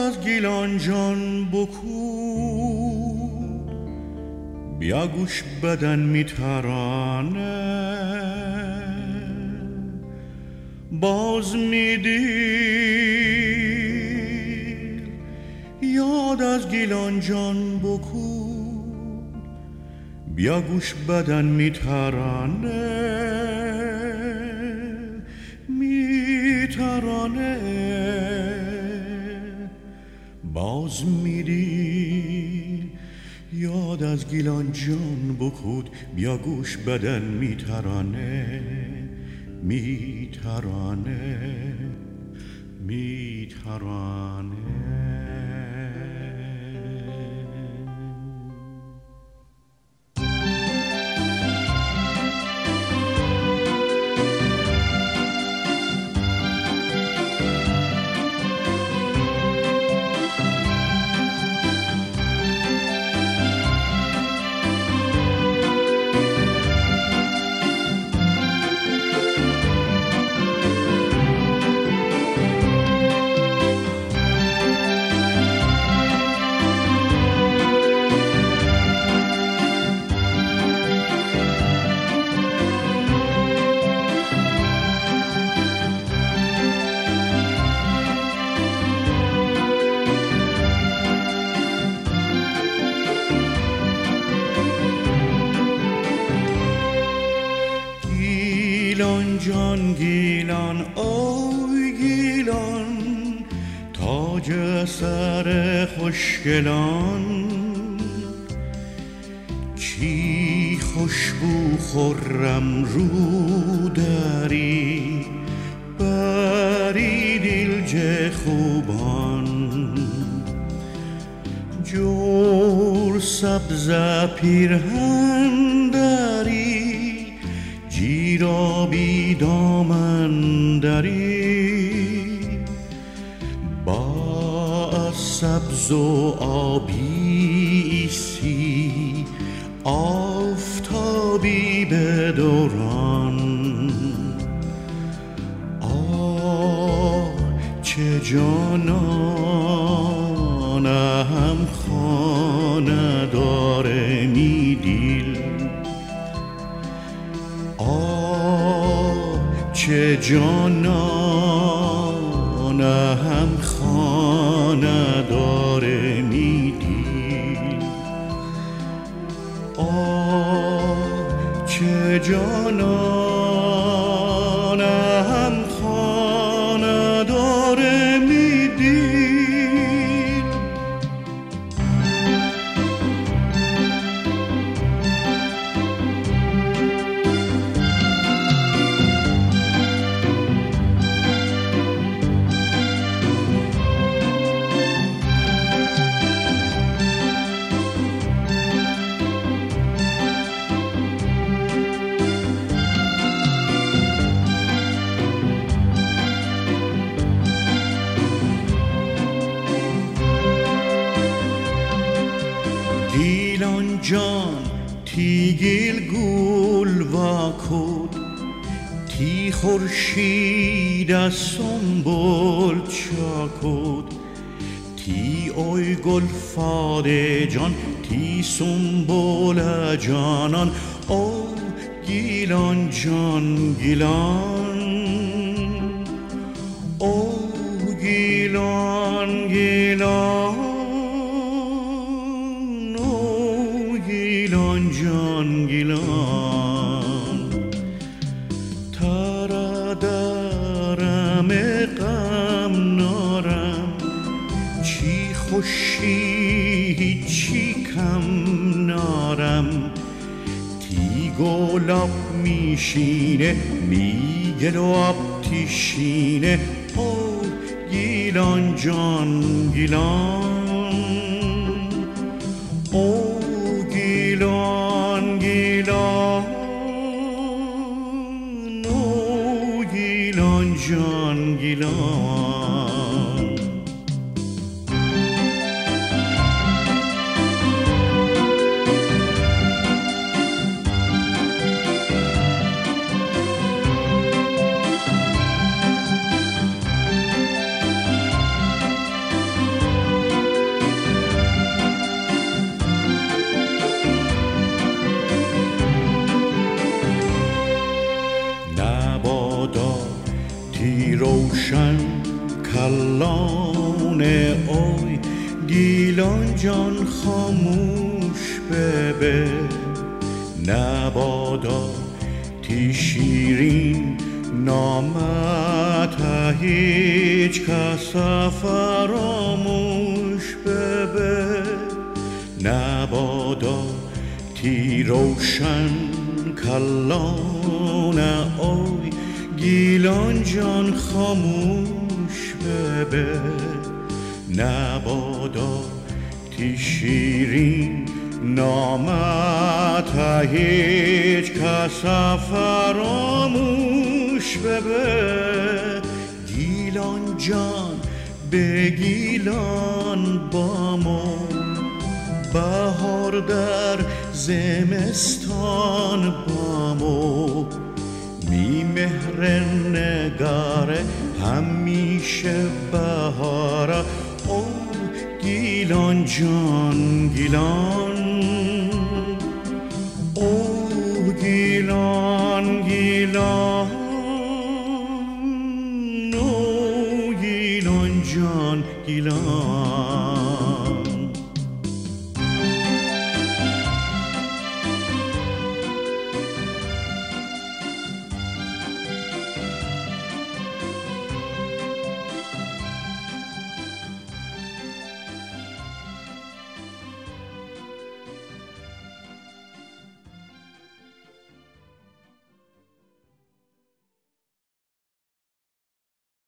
از گیلان جان بکود، بیا گوش بدن میترانه. باز میدیل یاد از گیلان جان بکود، بیا گوش بدن میترانه. باز میدی یاد از گیلان جان بکود، بیا گوش بدن میترانه. گیلان جان گیلان اوی گیلان، تاج سر خوشگلان. چی خوشبو خرم رو داری، بری دیلج خوبان. جور سبز پیرهن داری، جیرابی دامن داری. با سبز و آبی سی، آفتابی به دوران. آه چه جانانم خانه داره میدیل. چه جانانم خانه داره میدیل. چه جانانم خانه داره میدیل. گیلان جان تیگیل گول واکود، تی خورشید سنبول چاکود. تی اوی گل فاده جان، تی سنبول جانان. او گیلان جان گیلان، او گیلان گیلان. گیلان جان گیلان، تارا دارم غم نارم. چی خوشی چی کم نارم. تی گلاب میشینه میگل و آب تیشینه. او گیلان جان گیلان، او گیلان گیلان. او گیلان جان گیلان. روشن کلان اوی گیلان جان خاموش ببه نبادا تی شیرین نامت هیچ کس فراموش ببه نبادا تی روشن کلان اوی گیلان جان خاموش ببه نبادا تی شیرین نامت هیچ کس فراموش ببه گیلان جان به گیلان بامو بهار در زمستان بامو می مهر نگاره همیشه بهاره او گیلان جان گیلان او گیلان گیلان او گیلان جان گیلان